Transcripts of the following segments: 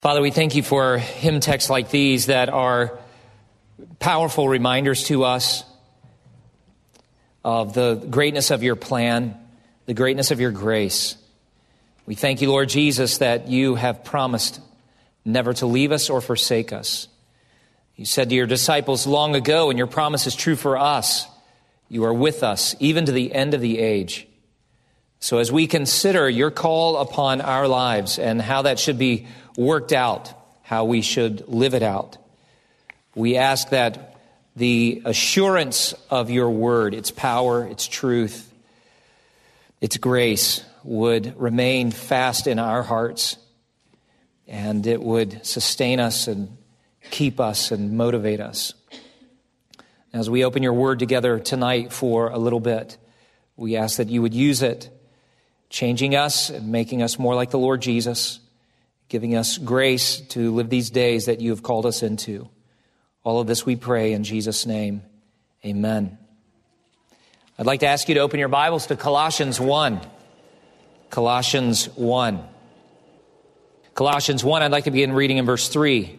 Father, we thank you for hymn texts like these that are powerful reminders to us of the greatness of your plan, the greatness of your grace. We thank you, Lord Jesus, that you have promised never to leave us or forsake us. You said to your disciples long ago, and your promise is true for us, you are with us even to the end of the age. So as we consider your call upon our lives and how that should be worked out, how we should live it out, we ask that the assurance of your word, its power, its truth, its grace would remain fast in our hearts, and it would sustain us and keep us and motivate us. As we open your word together tonight for a little bit, we ask that you would use it, changing us and making us more like the Lord Jesus, giving us grace to live these days that you have called us into. All of this we pray in Jesus' name. Amen. I'd like to ask you to open your Bibles to Colossians 1. Colossians 1. Colossians 1, I'd like to begin reading in verse 3.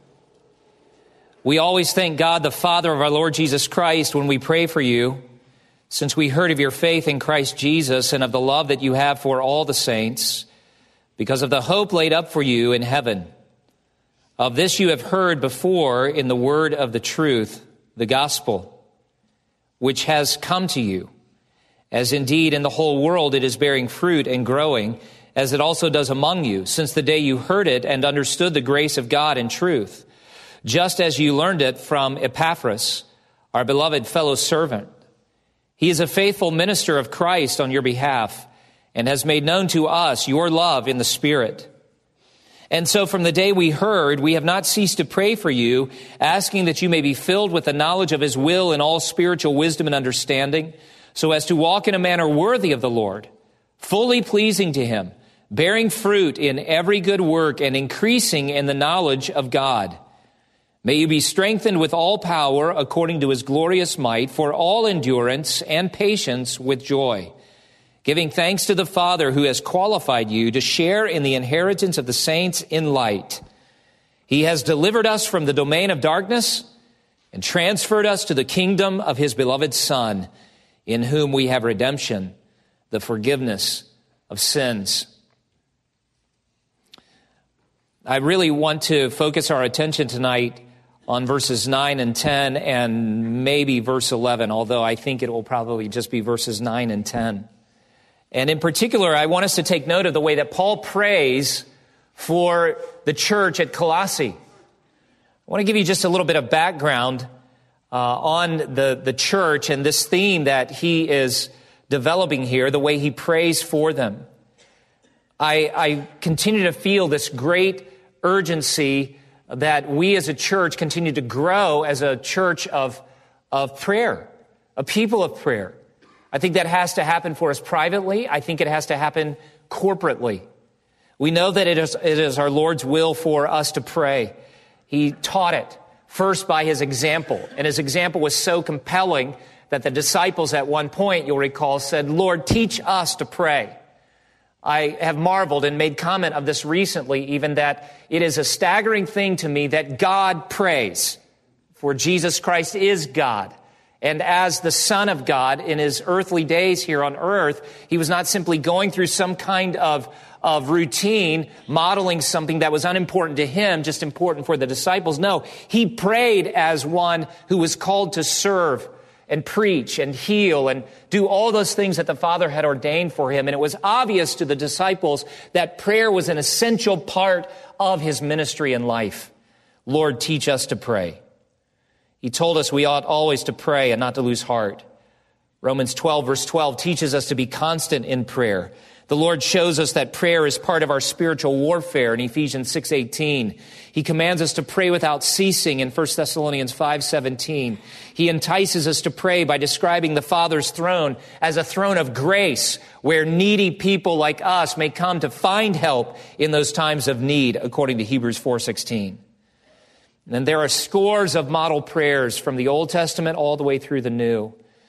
We always thank God, the Father of our Lord Jesus Christ, when we pray for you, since we heard of your faith in Christ Jesus and of the love that you have for all the saints, because of the hope laid up for you in heaven. Of this you have heard before in the word of the truth, the gospel, which has come to you, as indeed in the whole world it is bearing fruit and growing, as it also does among you, since the day you heard it and understood the grace of God in truth, just as you learned it from Epaphras, our beloved fellow servant. He is a faithful minister of Christ on your behalf and has made known to us your love in the Spirit. And so from the day we heard, we have not ceased to pray for you, asking that you may be filled with the knowledge of his will in all spiritual wisdom and understanding, so as to walk in a manner worthy of the Lord, fully pleasing to him, bearing fruit in every good work and increasing in the knowledge of God. May you be strengthened with all power according to his glorious might for all endurance and patience with joy, giving thanks to the Father who has qualified you to share in the inheritance of the saints in light. He has delivered us from the domain of darkness and transferred us to the kingdom of his beloved Son, in whom we have redemption, the forgiveness of sins. I really want to focus our attention tonight on verses 9 and 10 and maybe verse 11, although I think it will probably just be verses 9 and 10. And in particular, I want us to take note of the way that Paul prays for the church at Colossae. I want to give you just a little bit of background on the church and this theme that he is developing here, the way he prays for them. I continue to feel this great urgency that we as a church continue to grow as a church of prayer, a people of prayer. I think that has to happen for us privately. I think it has to happen corporately. We know that it is our Lord's will for us to pray. He taught it first by his example, and his example was so compelling that the disciples at one point, you'll recall, said, "Lord, teach us to pray." I have marveled and made comment of this recently, even that it is a staggering thing to me that God prays, for Jesus Christ is God. And as the Son of God in his earthly days here on earth, he was not simply going through some kind of routine, modeling something that was unimportant to him, just important for the disciples. No, he prayed as one who was called to serve and preach and heal and do all those things that the Father had ordained for him. And it was obvious to the disciples that prayer was an essential part of his ministry and life. Lord, teach us to pray. He told us we ought always to pray and not to lose heart. Romans 12, verse 12 teaches us to be constant in prayer. The Lord shows us that prayer is part of our spiritual warfare in Ephesians 6:18. He commands us to pray without ceasing in 1 Thessalonians 5:17. He entices us to pray by describing the Father's throne as a throne of grace where needy people like us may come to find help in those times of need, according to Hebrews 4:16. And there are scores of model prayers from the Old Testament all the way through the New.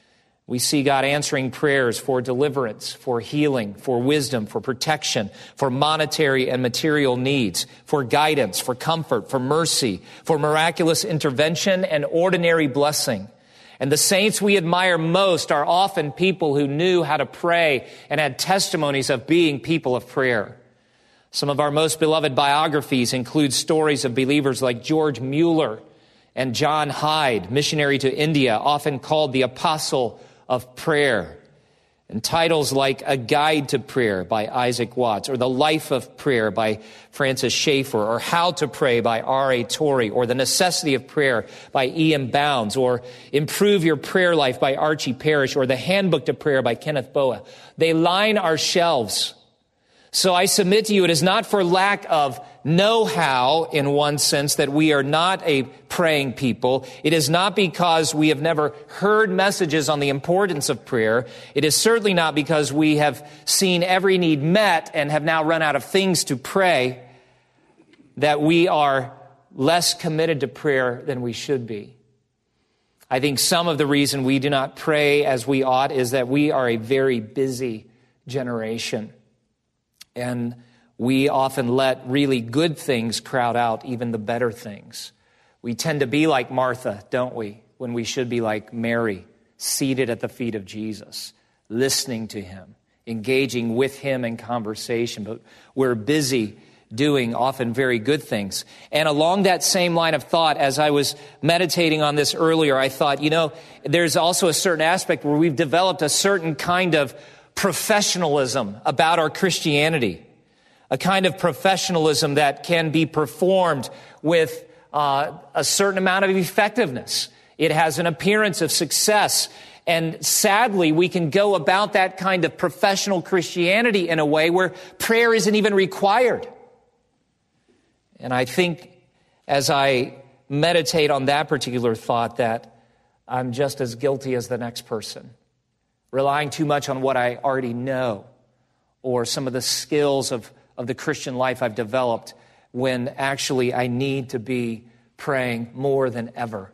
We see God answering prayers for deliverance, for healing, for wisdom, for protection, for monetary and material needs, for guidance, for comfort, for mercy, for miraculous intervention and ordinary blessing. And the saints we admire most are often people who knew how to pray and had testimonies of being people of prayer. Some of our most beloved biographies include stories of believers like George Mueller and John Hyde, missionary to India, often called the Apostle of Prayer, and titles like A Guide to Prayer by Isaac Watts, or The Life of Prayer by Francis Schaeffer, or How to Pray by R.A. Torrey, or The Necessity of Prayer by E.M. Bounds, or Improve Your Prayer Life by Archie Parrish, or The Handbook to Prayer by Kenneth Boa. They line our shelves. So I submit to you, it is not for lack of know-how in one sense that we are not a praying people. It is not because we have never heard messages on the importance of prayer. It is certainly not because we have seen every need met and have now run out of things to pray that we are less committed to prayer than we should be. I think some of the reason we do not pray as we ought is that we are a very busy generation. And we often let really good things crowd out even the better things. We tend to be like Martha, don't we? When we should be like Mary, seated at the feet of Jesus, listening to him, engaging with him in conversation. But we're busy doing often very good things. And along that same line of thought, as I was meditating on this earlier, I thought, there's also a certain aspect where we've developed a certain kind of professionalism about our Christianity, a kind of professionalism that can be performed with a certain amount of effectiveness. It has an appearance of success. And sadly, we can go about that kind of professional Christianity in a way where prayer isn't even required. And I think as I meditate on that particular thought that I'm just as guilty as the next person, relying too much on what I already know or some of the skills of the Christian life I've developed when actually I need to be praying more than ever.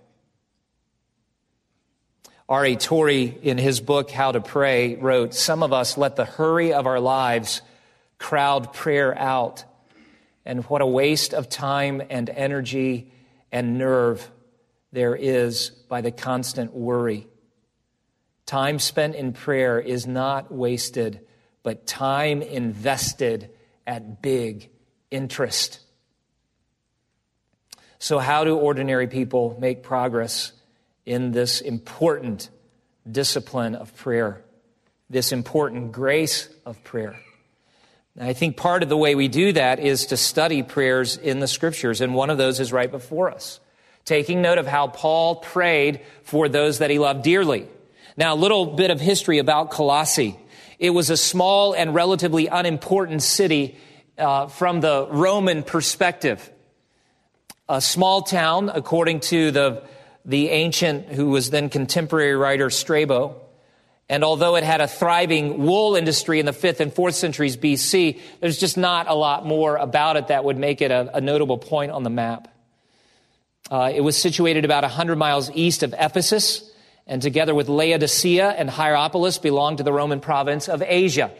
R.A. Torrey, in his book, How to Pray, wrote, "Some of us let the hurry of our lives crowd prayer out. And what a waste of time and energy and nerve there is by the constant worry. Time spent in prayer is not wasted, but time invested at big interest." So how do ordinary people make progress in this important discipline of prayer, this important grace of prayer? And I think part of the way we do that is to study prayers in the Scriptures, and one of those is right before us, taking note of how Paul prayed for those that he loved dearly. Now, a little bit of history about Colossae. It was a small and relatively unimportant city from the Roman perspective. A small town, according to the ancient, who was then contemporary writer, Strabo. And although it had a thriving wool industry in the 5th and 4th centuries BC, there's just not a lot more about it that would make it a notable point on the map. It was situated about 100 miles east of Ephesus, and together with Laodicea and Hierapolis belonged to the Roman province of Asia.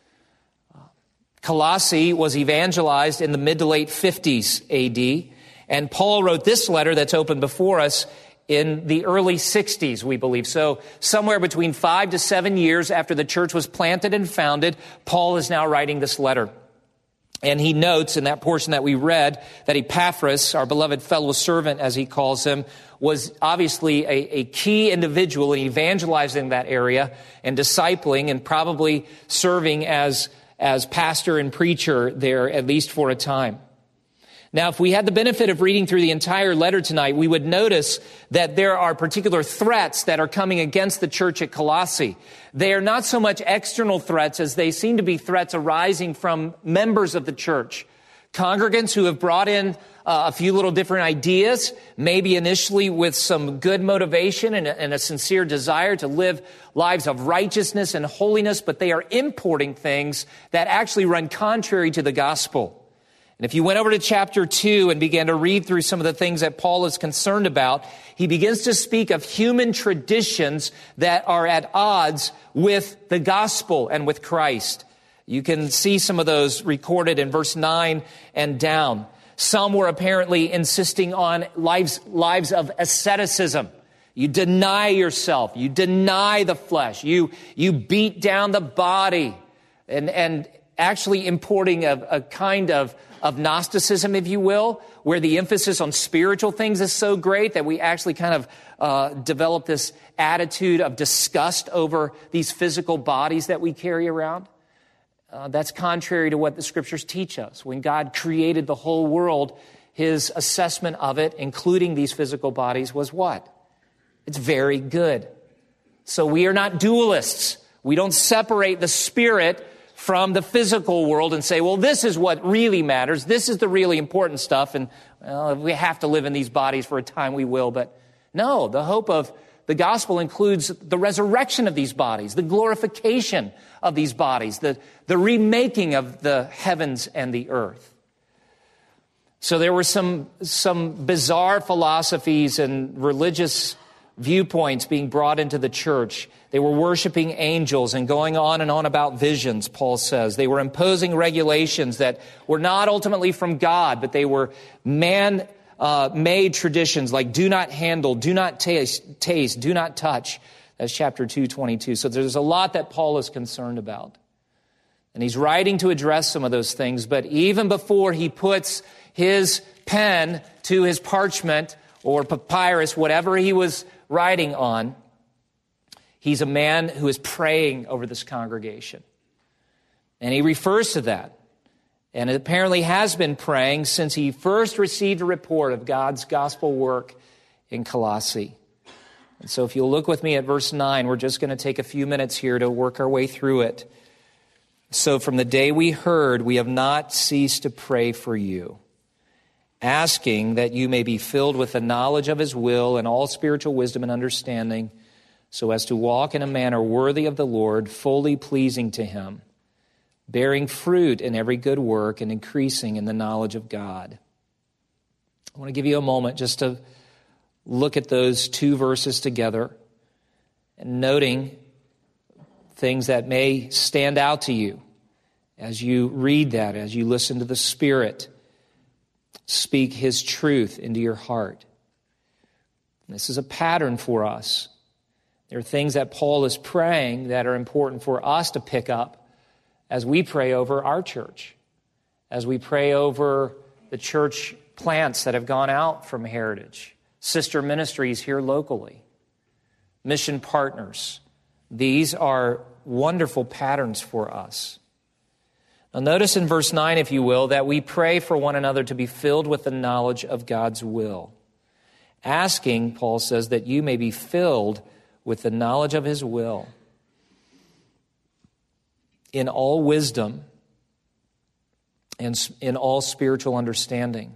Colossae was evangelized in the mid to late 50s AD, and Paul wrote this letter that's open before us in the early 60s, we believe. So somewhere between 5 to 7 years after the church was planted and founded, Paul is now writing this letter. And he notes in that portion that we read that Epaphras, our beloved fellow servant, as he calls him, was obviously a key individual in evangelizing that area and discipling and probably serving as pastor and preacher there, at least for a time. Now, if we had the benefit of reading through the entire letter tonight, we would notice that there are particular threats that are coming against the church at Colossae. They are not so much external threats as they seem to be threats arising from members of the church. Congregants who have brought in a few little different ideas, maybe initially with some good motivation and a sincere desire to live lives of righteousness and holiness, but they are importing things that actually run contrary to the gospel. And if you went over to chapter 2 and began to read through some of the things that Paul is concerned about, he begins to speak of human traditions that are at odds with the gospel and with Christ. You can see some of those recorded in verse 9 and down. Some were apparently insisting on lives of asceticism. You deny yourself. You deny the flesh. You beat down the body. And actually importing a kind of Gnosticism, if you will, where the emphasis on spiritual things is so great that we actually kind of develop this attitude of disgust over these physical bodies that we carry around. That's contrary to what the Scriptures teach us. When God created the whole world, his assessment of it, including these physical bodies, was what? It's very good. So we are not dualists. We don't separate the spirit from the physical world and say, well, this is what really matters. This is the really important stuff. And if we have to live in these bodies for a time, we will. But no, the hope of the gospel includes the resurrection of these bodies, the glorification of these bodies, the remaking of the heavens and the earth. So there were some bizarre philosophies and religious viewpoints being brought into the church. They were worshiping angels and going on and on about visions, Paul says. They were imposing regulations that were not ultimately from God, but they were man-made traditions like do not handle, do not taste, do not touch. That's chapter 2:22. So there's a lot that Paul is concerned about. And he's writing to address some of those things, but even before he puts his pen to his parchment or papyrus, whatever he was writing on, he's a man who is praying over this congregation. And he refers to that. And it apparently has been praying since he first received a report of God's gospel work in Colossae. And so if you'll look with me at verse 9, we're just going to take a few minutes here to work our way through it. So from the day we heard, we have not ceased to pray for you, asking that you may be filled with the knowledge of his will and all spiritual wisdom and understanding, so as to walk in a manner worthy of the Lord, fully pleasing to him, bearing fruit in every good work and increasing in the knowledge of God. I want to give you a moment just to look at those two verses together and noting things that may stand out to you as you read that, as you listen to the Spirit speak his truth into your heart. This is a pattern for us. There are things that Paul is praying that are important for us to pick up as we pray over our church, as we pray over the church plants that have gone out from Heritage, sister ministries here locally, mission partners. These are wonderful patterns for us. Now notice in verse 9, if you will, that we pray for one another to be filled with the knowledge of God's will. Asking, Paul says, that you may be filled with the knowledge of his will in all wisdom and in all spiritual understanding.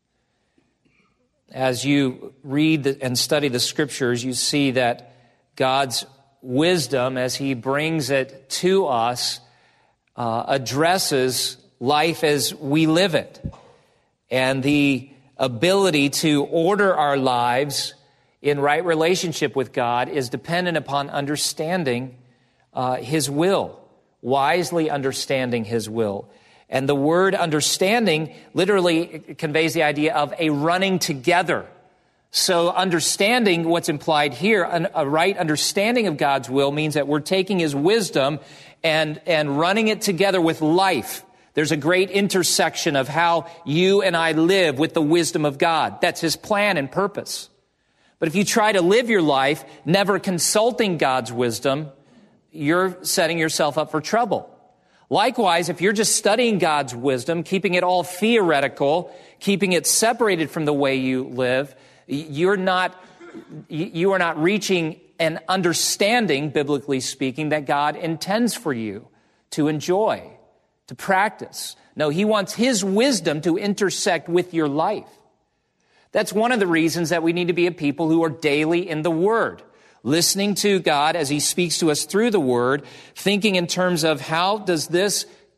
As you read and study the Scriptures, you see that God's wisdom, as he brings it to us, addresses life as we live it, and the ability to order our lives in right relationship with God is dependent upon understanding his will, wisely understanding his will. And the word understanding literally conveys the idea of a running together. So understanding what's implied here, a right understanding of God's will, means that we're taking his wisdom and running it together with life. There's a great intersection of how you and I live with the wisdom of God. That's his plan and purpose. But if you try to live your life never consulting God's wisdom, you're setting yourself up for trouble. Likewise, if you're just studying God's wisdom, keeping it all theoretical, keeping it separated from the way you live, you are not reaching an understanding, biblically speaking, that God intends for you to enjoy, to practice. No, he wants his wisdom to intersect with your life. That's one of the reasons that we need to be a people who are daily in the Word, listening to God as he speaks to us through the Word, thinking in terms of how does this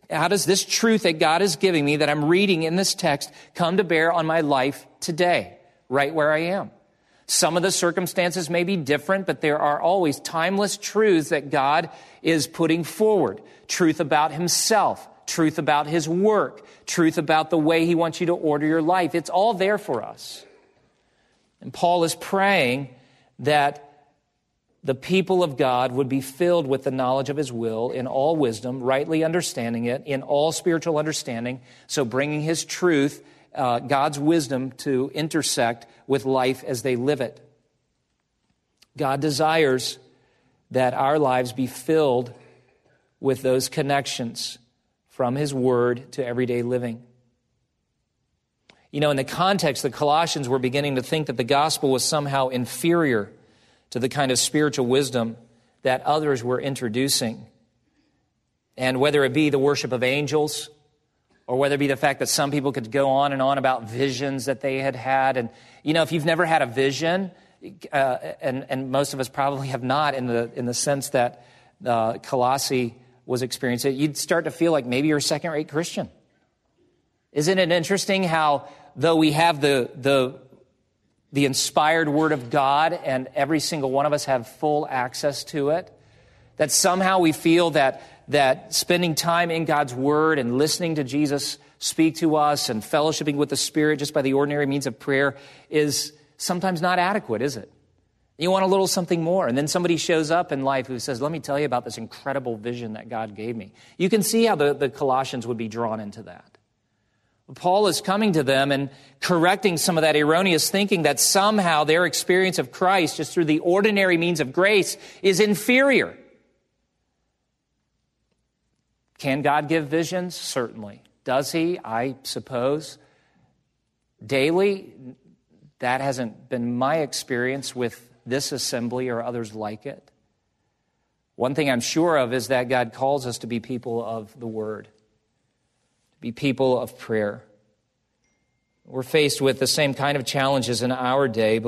How does this truth that God is giving me, that I'm reading in this text, come to bear on my life today, right where I am? Some of the circumstances may be different, but there are always timeless truths that God is putting forward. Truth about himself, truth about his work, truth about the way he wants you to order your life. It's all there for us. And Paul is praying that the people of God would be filled with the knowledge of his will in all wisdom, rightly understanding it, in all spiritual understanding, so bringing his truth, God's wisdom, to intersect with life as they live it. God desires that our lives be filled with those connections from his word to everyday living. You know, in the context, the Colossians were beginning to think that the gospel was somehow inferior to the kind of spiritual wisdom that others were introducing. And whether it be the worship of angels, or whether it be the fact that some people could go on and on about visions that they had had. And, you know, if you've never had a vision, and most of us probably have not in the sense that Colossae was experiencing, you'd start to feel like maybe you're a second-rate Christian. Isn't it interesting how, though we have the inspired Word of God, and every single one of us have full access to it, that somehow we feel that spending time in God's Word and listening to Jesus speak to us and fellowshipping with the Spirit just by the ordinary means of prayer is sometimes not adequate, is it? You want a little something more. And then somebody shows up in life who says, let me tell you about this incredible vision that God gave me. You can see how the Colossians would be drawn into that. Paul is coming to them and correcting some of that erroneous thinking that somehow their experience of Christ, just through the ordinary means of grace, is inferior. Can God give visions? Certainly. Does he? I suppose. Daily? That hasn't been my experience with this assembly or others like it. One thing I'm sure of is that God calls us to be people of the Word, to be people of prayer. We're faced with the same kind of challenges in our day.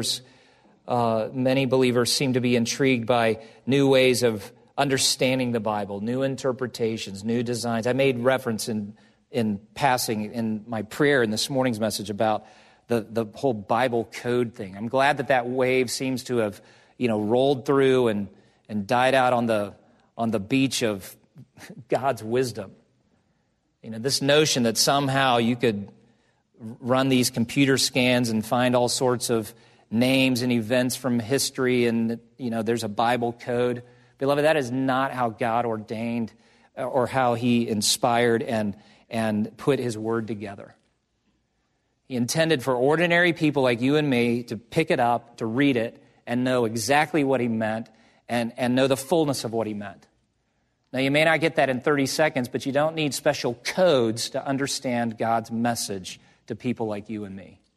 Many believers seem to be intrigued by new ways of understanding the Bible, new interpretations, new designs. I made reference in passing in my prayer in this morning's message about the whole Bible code thing. I'm glad that wave seems to have, rolled through and died out on the beach of God's wisdom. This notion that somehow you could run these computer scans and find all sorts of names and events from history, and there's a Bible code. Beloved, that is not how God ordained or how he inspired and put his word together. He intended for ordinary people like you and me to pick it up, to read it, and know exactly what he meant and know the fullness of what he meant. Now, you may not get that in 30 seconds, but you don't need special codes to understand God's message to people like you and me.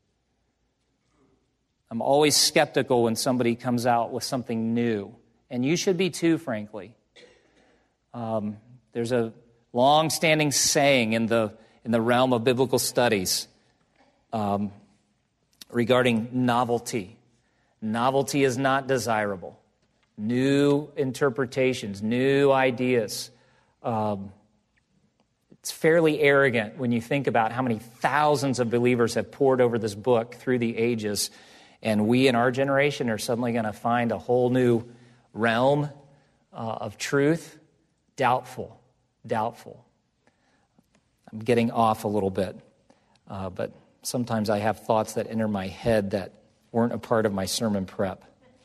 I'm always skeptical when somebody comes out with something new, and you should be too, frankly. There's a long-standing saying in the realm of biblical studies regarding novelty. Novelty is not desirable. New interpretations, new ideas. It's fairly arrogant when you think about how many thousands of believers have poured over this book through the ages, and we in our generation are suddenly going to find a whole new realm of truth. Doubtful. I'm getting off a little bit, but sometimes I have thoughts that enter my head that weren't a part of my sermon prep.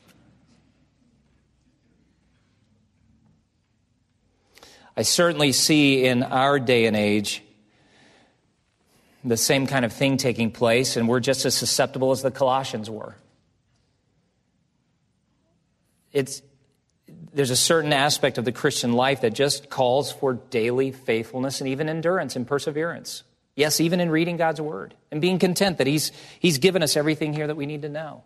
I certainly see in our day and age the same kind of thing taking place, and we're just as susceptible as the Colossians were. There's a certain aspect of the Christian life that just calls for daily faithfulness and even endurance and perseverance. Yes, even in reading God's Word and being content that He's given us everything here that we need to know.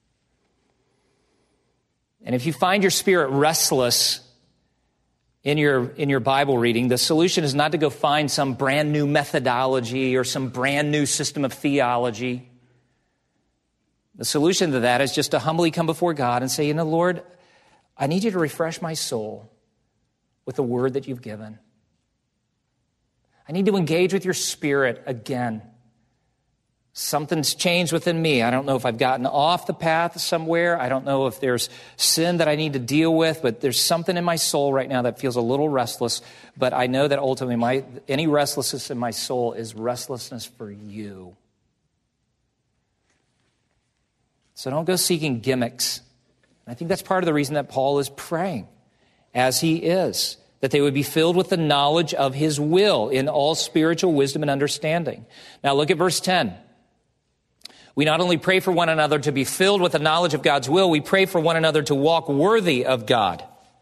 And if you find your spirit restless in your Bible reading, the solution is not to go find some brand new methodology or some brand new system of theology. The solution to that is just to humbly come before God and say, Lord, I need you to refresh my soul with the word that you've given. I need to engage with your Spirit again. Something's changed within me. I don't know if I've gotten off the path somewhere. I don't know if there's sin that I need to deal with, but there's something in my soul right now that feels a little restless. But I know that ultimately any restlessness in my soul is restlessness for you. So don't go seeking gimmicks. I think that's part of the reason that Paul is praying, as he is, that they would be filled with the knowledge of his will in all spiritual wisdom and understanding. Now look at verse 10. We not only pray for one another to be filled with the knowledge of God's will, we pray for one another to walk worthy of God,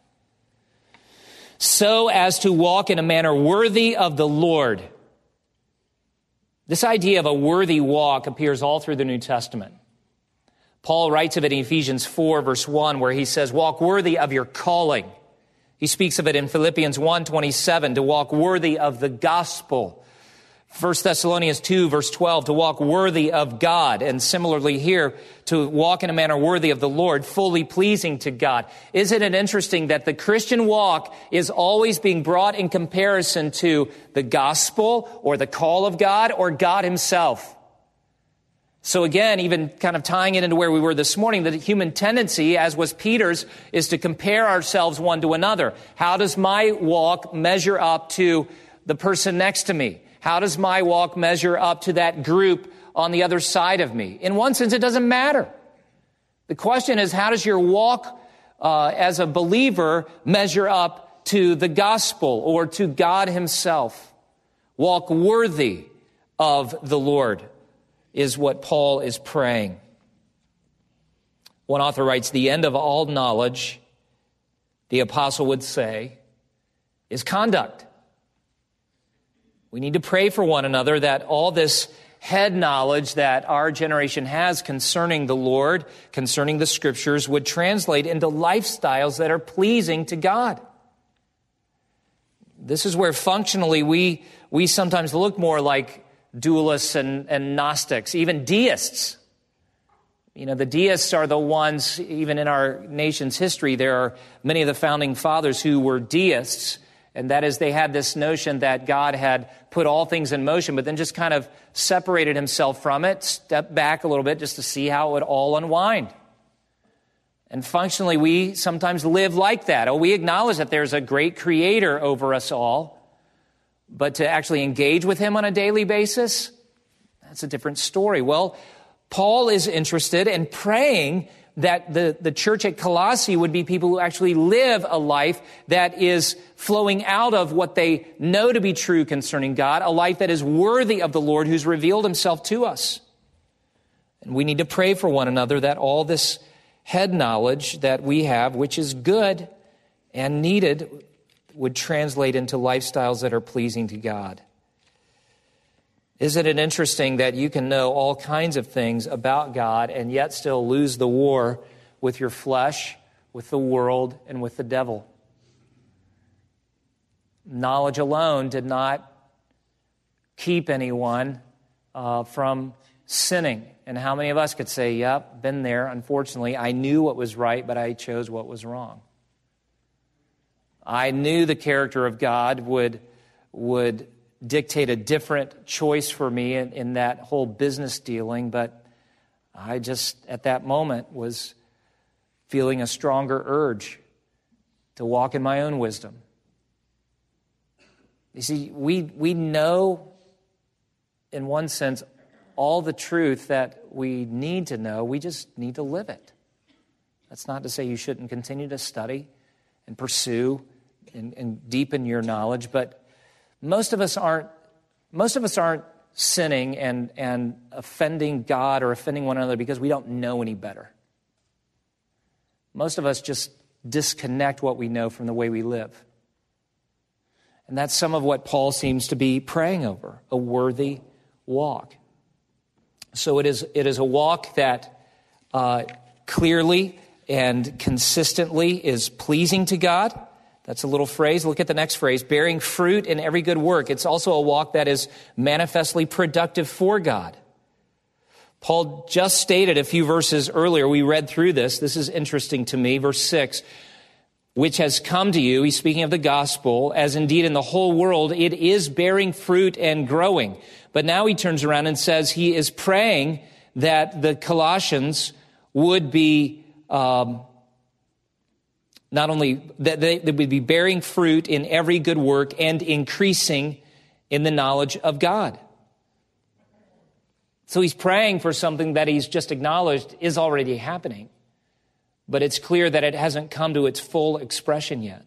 so as to walk in a manner worthy of the Lord. This idea of a worthy walk appears all through the New Testament. Paul writes of it in Ephesians 4, verse 1, where he says, walk worthy of your calling. He speaks of it in Philippians 1:27, to walk worthy of the gospel. 1 Thessalonians 2, verse 12, to walk worthy of God. And similarly here, to walk in a manner worthy of the Lord, fully pleasing to God. Isn't it interesting that the Christian walk is always being brought in comparison to the gospel or the call of God or God himself? So again, even kind of tying it into where we were this morning, the human tendency, as was Peter's, is to compare ourselves one to another. How does my walk measure up to the person next to me? How does my walk measure up to that group on the other side of me? In one sense, it doesn't matter. The question is, how does your walk as a believer measure up to the gospel or to God himself? Walk worthy of the Lord is what Paul is praying. One author writes, the end of all knowledge, the apostle would say, is conduct. We need to pray for one another that all this head knowledge that our generation has concerning the Lord, concerning the Scriptures, would translate into lifestyles that are pleasing to God. This is where functionally we sometimes look more like dualists and Gnostics, even deists. You know, the deists are the ones, even in our nation's history, there are many of the founding fathers who were deists. And that is, they had this notion that God had put all things in motion, but then just kind of separated himself from it, stepped back a little bit just to see how it would all unwind. And functionally, we sometimes live like that. Oh, we acknowledge that there's a great creator over us all, but to actually engage with him on a daily basis, that's a different story. Well, Paul is interested in praying that the church at Colossae would be people who actually live a life that is flowing out of what they know to be true concerning God, a life that is worthy of the Lord who's revealed himself to us. And we need to pray for one another that all this head knowledge that we have, which is good and needed, would translate into lifestyles that are pleasing to God. Isn't it interesting that you can know all kinds of things about God and yet still lose the war with your flesh, with the world, and with the devil? Knowledge alone did not keep anyone from sinning. And how many of us could say, yep, been there, unfortunately. I knew what was right, but I chose what was wrong. I knew the character of God would dictate a different choice for me in that whole business dealing, but I just, at that moment, was feeling a stronger urge to walk in my own wisdom. You see, we know, in one sense, all the truth that we need to know. We just need to live it. That's not to say you shouldn't continue to study and pursue and deepen your knowledge, but most of us aren't sinning and offending God or offending one another because we don't know any better. Most of us just disconnect what we know from the way we live. And that's some of what Paul seems to be praying over, a worthy walk. So it is a walk that clearly and consistently is pleasing to God. That's a little phrase. Look at the next phrase, bearing fruit in every good work. It's also a walk that is manifestly productive for God. Paul just stated a few verses earlier, we read through this. This is interesting to me. Verse 6, which has come to you, he's speaking of the gospel, as indeed in the whole world it is bearing fruit and growing. But now he turns around and says he is praying that the Colossians would be not only that they would be bearing fruit in every good work and increasing in the knowledge of God. So he's praying for something that he's just acknowledged is already happening. But it's clear that it hasn't come to its full expression yet.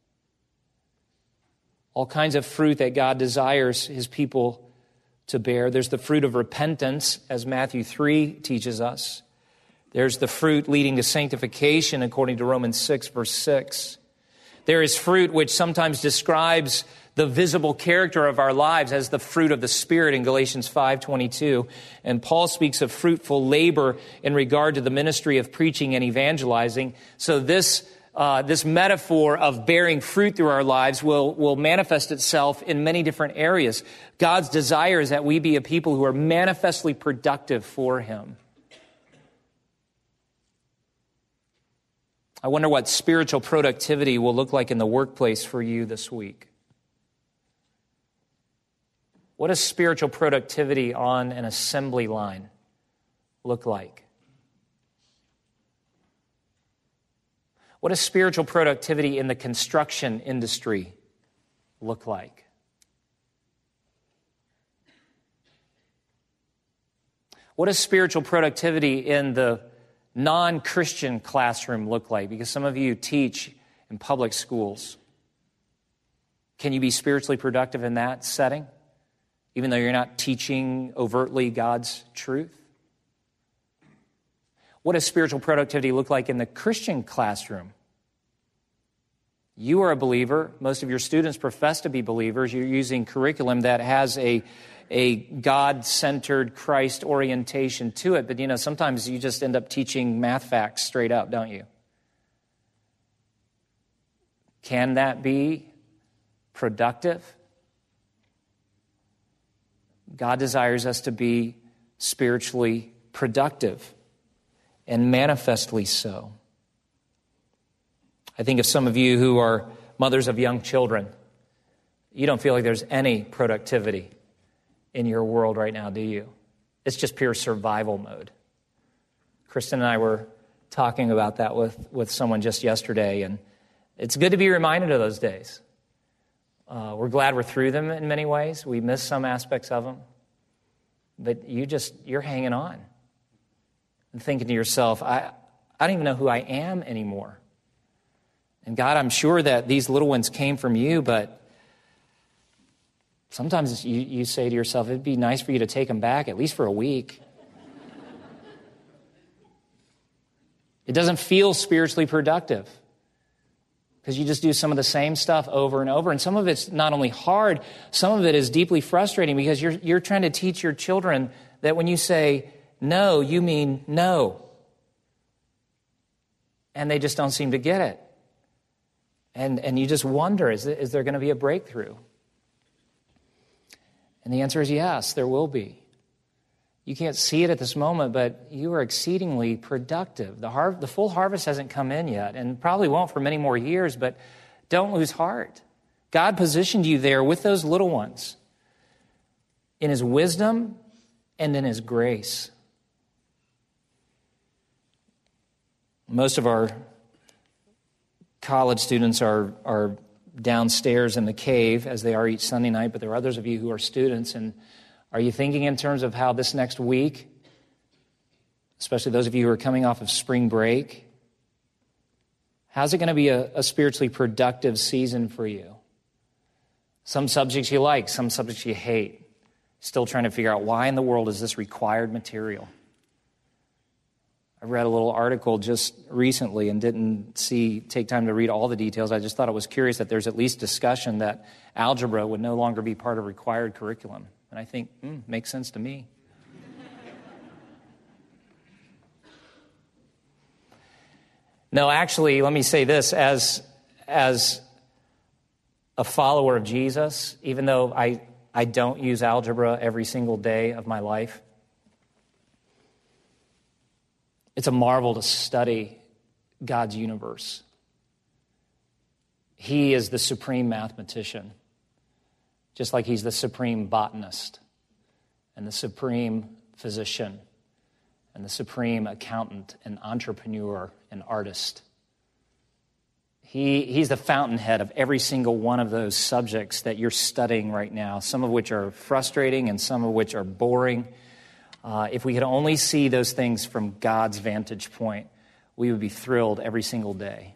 All kinds of fruit that God desires his people to bear. There's the fruit of repentance, as Matthew 3 teaches us. There's the fruit leading to sanctification, according to Romans 6, verse 6. There is fruit which sometimes describes the visible character of our lives as the fruit of the Spirit in Galatians 5:22. And Paul speaks of fruitful labor in regard to the ministry of preaching and evangelizing. So this metaphor of bearing fruit through our lives will manifest itself in many different areas. God's desire is that we be a people who are manifestly productive for him. I wonder what spiritual productivity will look like in the workplace for you this week. What does spiritual productivity on an assembly line look like? What does spiritual productivity in the construction industry look like? What does spiritual productivity in the non-Christian classroom look like? Because some of you teach in public schools. Can you be spiritually productive in that setting, even though you're not teaching overtly God's truth? What does spiritual productivity look like in the Christian classroom? You are a believer. Most of your students profess to be believers. You're using curriculum that has a God-centered Christ orientation to it. But, sometimes you just end up teaching math facts straight up, don't you? Can that be productive? God desires us to be spiritually productive, and manifestly so. I think of some of you who are mothers of young children. You don't feel like there's any productivity in your world right now, do you? It's just pure survival mode. Kristen and I were talking about that with someone just yesterday, and it's good to be reminded of those days. We're glad we're through them in many ways. We miss some aspects of them. But you're hanging on and thinking to yourself, I don't even know who I am anymore. And God, I'm sure that these little ones came from you, but sometimes you say to yourself, it'd be nice for you to take them back, at least for a week. It doesn't feel spiritually productive because you just do some of the same stuff over and over. And some of it's not only hard, some of it is deeply frustrating because you're trying to teach your children that when you say no, you mean no. And they just don't seem to get it. And you just wonder, is there going to be a breakthrough? And the answer is yes, there will be. You can't see it at this moment, but you are exceedingly productive. The full harvest hasn't come in yet, and probably won't for many more years, but don't lose heart. God positioned you there with those little ones in his wisdom and in his grace. Most of our college students are downstairs in the cave, as they are each Sunday night, but there are others of you who are students. And are you thinking in terms of how this next week, especially those of you who are coming off of spring break, how's it going to be a spiritually productive season for you? Some subjects you like, some subjects you hate. Still trying to figure out why in the world is this required material? I read a little article just recently and didn't take time to read all the details. I just thought it was curious that there's at least discussion that algebra would no longer be part of required curriculum. And I think, makes sense to me. No, actually, let me say this. As a follower of Jesus, even though I don't use algebra every single day of my life, it's a marvel to study God's universe He is the supreme mathematician, just like he's the supreme botanist and the supreme physician and the supreme accountant and entrepreneur and artist. He's the fountainhead of every single one of those subjects that you're studying right now, some of which are frustrating and some of which are boring. If we could only see those things from God's vantage point, we would be thrilled every single day.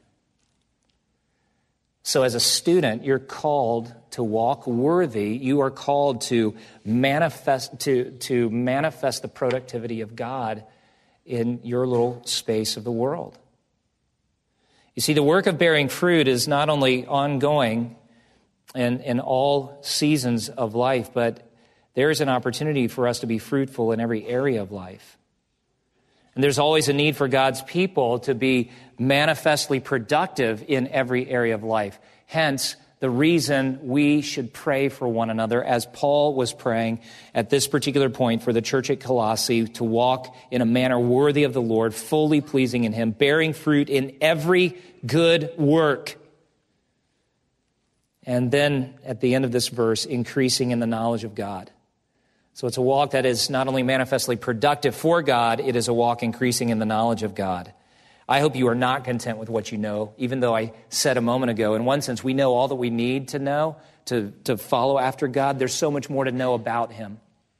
So as a student, you're called to walk worthy. You are called to manifest the productivity of God in your little space of the world. You see, the work of bearing fruit is not only ongoing in all seasons of life, but there is an opportunity for us to be fruitful in every area of life. And there's always a need for God's people to be manifestly productive in every area of life. Hence, the reason we should pray for one another, as Paul was praying at this particular point for the church at Colossae, to walk in a manner worthy of the Lord, fully pleasing in Him, bearing fruit in every good work. And then at the end of this verse, increasing in the knowledge of God. So it's a walk that is not only manifestly productive for God, it is a walk increasing in the knowledge of God. I hope you are not content with what you know, even though I said a moment ago, in one sense, we know all that we need to know to follow after God. There's so much more to know about Him.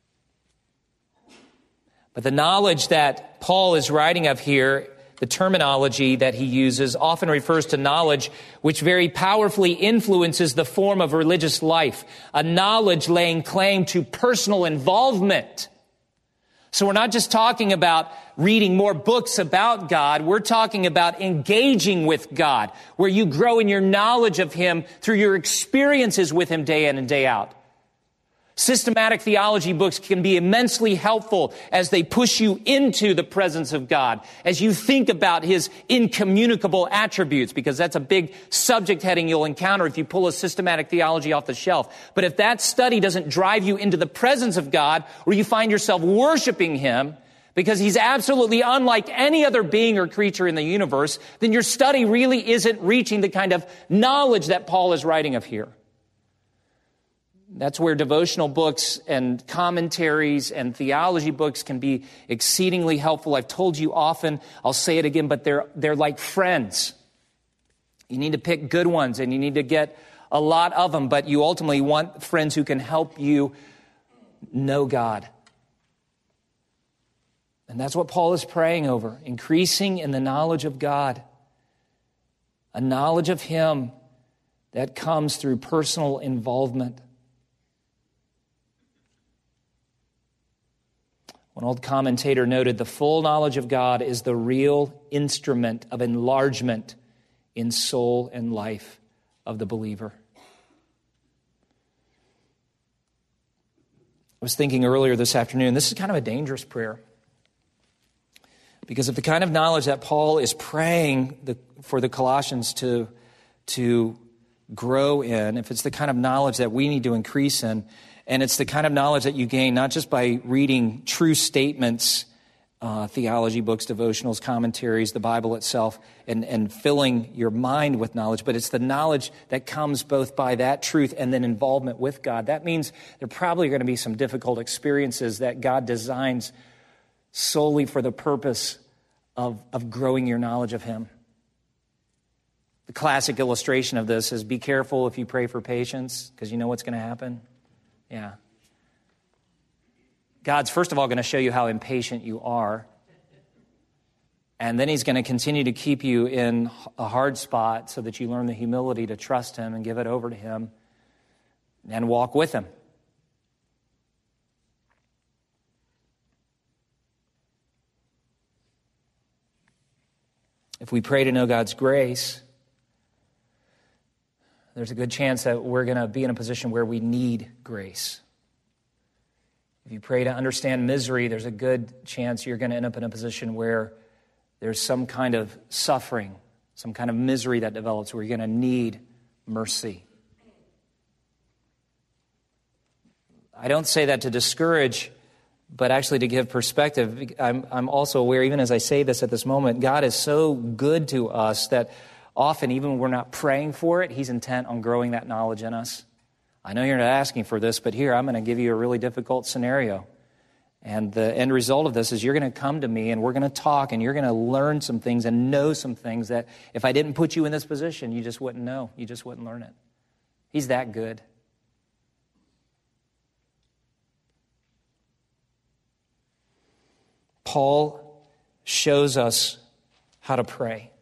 But the knowledge that Paul is writing of here, the terminology that he uses, often refers to knowledge which very powerfully influences the form of religious life, a knowledge laying claim to personal involvement. So we're not just talking about reading more books about God. We're talking about engaging with God, where you grow in your knowledge of Him through your experiences with Him day in and day out. Systematic theology books can be immensely helpful as they push you into the presence of God, as you think about His incommunicable attributes, because that's a big subject heading you'll encounter if you pull a systematic theology off the shelf. But if that study doesn't drive you into the presence of God, where you find yourself worshiping Him, because He's absolutely unlike any other being or creature in the universe, then your study really isn't reaching the kind of knowledge that Paul is writing of here. That's where devotional books and commentaries and theology books can be exceedingly helpful. I've told you often, I'll say it again, but they're like friends. You need to pick good ones and you need to get a lot of them, but you ultimately want friends who can help you know God. And that's what Paul is praying over, increasing in the knowledge of God, a knowledge of Him that comes through personal involvement. One old commentator noted, the full knowledge of God is the real instrument of enlargement in soul and life of the believer. I was thinking earlier this afternoon, this is kind of a dangerous prayer. Because of the kind of knowledge that Paul is praying for the Colossians to grow in, if it's the kind of knowledge that we need to increase in, and it's the kind of knowledge that you gain not just by reading true statements, theology books, devotionals, commentaries, the Bible itself, and filling your mind with knowledge, but it's the knowledge that comes both by that truth and then involvement with God. That means there are probably going to be some difficult experiences that God designs solely for the purpose of growing your knowledge of Him. The classic illustration of this is be careful if you pray for patience, because you know what's going to happen. Yeah. God's first of all going to show you how impatient you are. And then He's going to continue to keep you in a hard spot so that you learn the humility to trust Him and give it over to Him and walk with Him. If we pray to know God's grace, there's a good chance that we're going to be in a position where we need grace. If you pray to understand misery, there's a good chance you're going to end up in a position where there's some kind of suffering, some kind of misery that develops where you're going to need mercy. I don't say that to discourage, but actually to give perspective. I'm also aware, even as I say this at this moment, God is so good to us that often, even when we're not praying for it, he's intent on growing that knowledge in us. I know you're not asking for this, but here, I'm going to give you a really difficult scenario. And the end result of this is you're going to come to me and we're going to talk and you're going to learn some things and know some things that if I didn't put you in this position, you just wouldn't know. You just wouldn't learn it. He's that good. Paul shows us how to pray.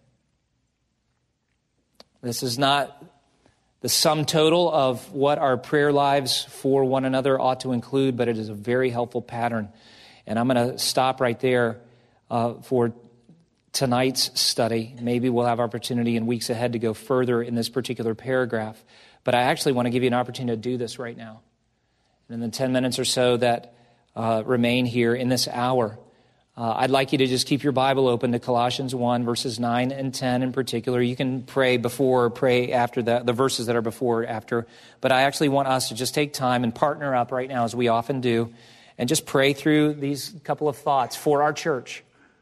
This is not the sum total of what our prayer lives for one another ought to include, but it is a very helpful pattern. And I'm going to stop right there for tonight's study. Maybe we'll have opportunity in weeks ahead to go further in this particular paragraph. But I actually want to give you an opportunity to do this right now. And in the 10 minutes or so that remain here in this hour, I'd like you to just keep your Bible open to Colossians 1, verses 9 and 10 in particular. You can pray before or pray after the verses that are before or after. But I actually want us to just take time and partner up right now, as we often do, and just pray through these couple of thoughts for our church.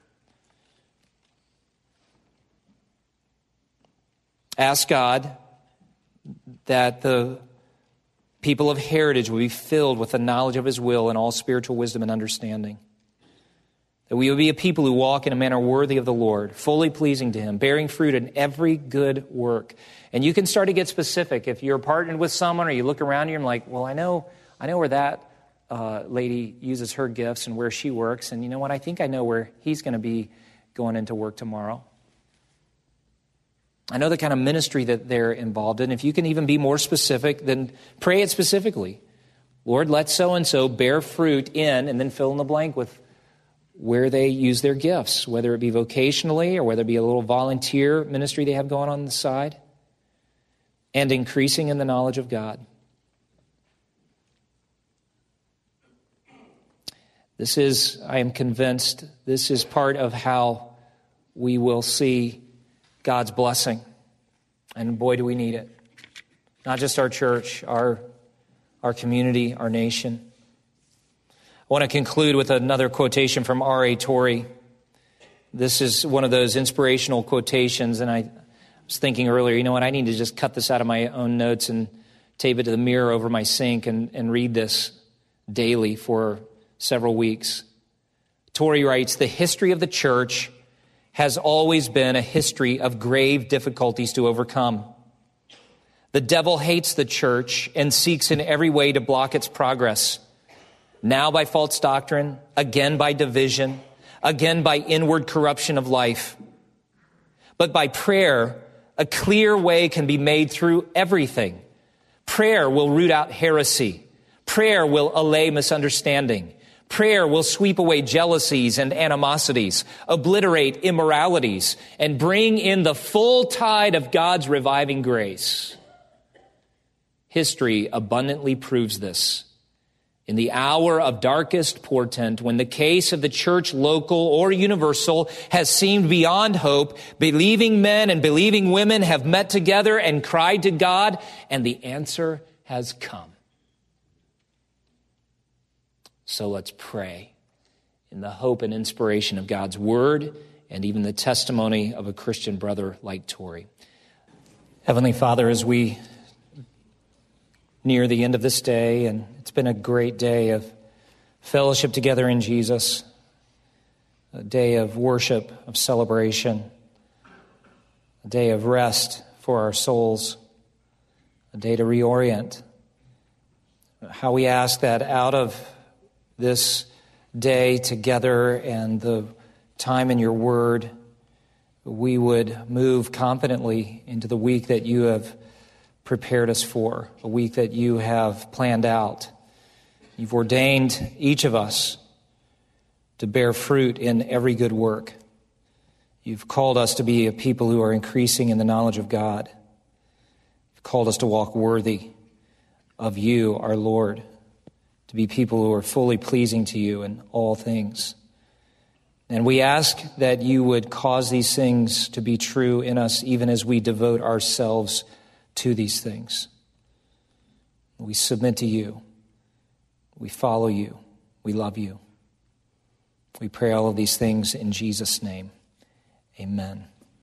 Ask God that the people of Heritage will be filled with the knowledge of His will and all spiritual wisdom and understanding. That we will be a people who walk in a manner worthy of the Lord, fully pleasing to Him, bearing fruit in every good work. And you can start to get specific. If you're partnered with someone or you look around you and you're like, well, I know where that lady uses her gifts and where she works. And you know what? I think I know where he's going to be going into work tomorrow. I know the kind of ministry that they're involved in. If you can even be more specific, then pray it specifically. Lord, let so-and-so bear fruit in, and then fill in the blank with where they use their gifts, whether it be vocationally or whether it be a little volunteer ministry they have going on the side, and increasing in the knowledge of God. This is, I am convinced, this is part of how we will see God's blessing. And boy, do we need it. Not just our church, our community, our nation. I want to conclude with another quotation from R.A. Torrey. This is one of those inspirational quotations, and I was thinking earlier, you know what, I need to just cut this out of my own notes and tape it to the mirror over my sink and read this daily for several weeks. Torrey writes, "The history of the church has always been a history of grave difficulties to overcome. The devil hates the church and seeks in every way to block its progress. Now by false doctrine, again by division, again by inward corruption of life. But by prayer, a clear way can be made through everything. Prayer will root out heresy. Prayer will allay misunderstanding. Prayer will sweep away jealousies and animosities, obliterate immoralities, and bring in the full tide of God's reviving grace. History abundantly proves this. In the hour of darkest portent, when the case of the church, local or universal, has seemed beyond hope, believing men and believing women have met together and cried to God, and the answer has come. So let's pray in the hope and inspiration of God's word and even the testimony of a Christian brother like Torrey. Heavenly Father, as we near the end of this day, and it's been a great day of fellowship together in Jesus, a day of worship, of celebration, a day of rest for our souls, a day to reorient. How we ask that out of this day together and the time in your word, we would move confidently into the week that you have prepared us for, a week that you have planned out. You've ordained each of us to bear fruit in every good work. You've called us to be a people who are increasing in the knowledge of God. You've called us to walk worthy of you, our Lord, to be people who are fully pleasing to you in all things. And we ask that you would cause these things to be true in us even as we devote ourselves to these things. We submit to you. We follow you. We love you. We pray all of these things in Jesus' name. Amen.